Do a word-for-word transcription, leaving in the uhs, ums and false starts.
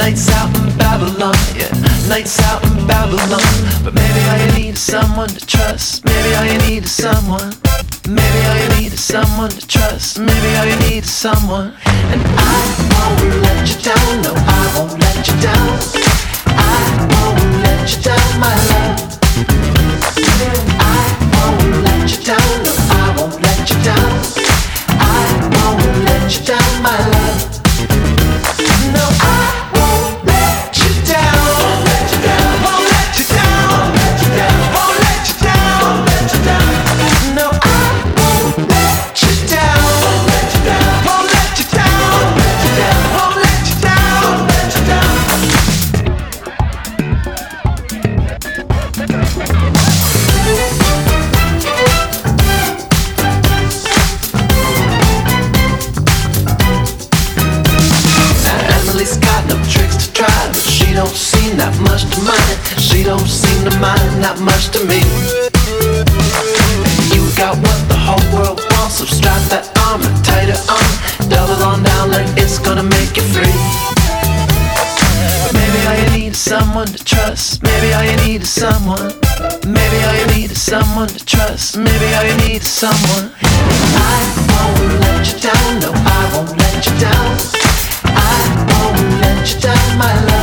Nights out in Babylon, yeah, nights out in Babylon. But maybe all you need is someone to trust. Maybe all you need is someone. Maybe all you need is someone to trust. Maybe all you need is someone. And I won't let you down, no, I won't let you down. I won't let you down, my love. I won't let you down, no, I won't let you down. I won't let you down, my love. No, I won't let you down. Won't let you down. Won't let you down. Won't let you down. Won't let you down. Won't let you down. No, I won't let you down. Won't let you down. Won't let you down. Won't let you down. Won't let you down. Won't let you down. Emily's got no tricks to try, but she don't seem that much to mind. She don't seem to mind that much to me. You got what the whole world wants, so strap that armor tighter on. Double on down like it's gonna make you free. But maybe all you need is someone to trust. Maybe all you need is someone. Maybe all you need is someone to trust. Maybe all you need is someone. I won't let you down, no, I won't let you down. I won't let you down, my love.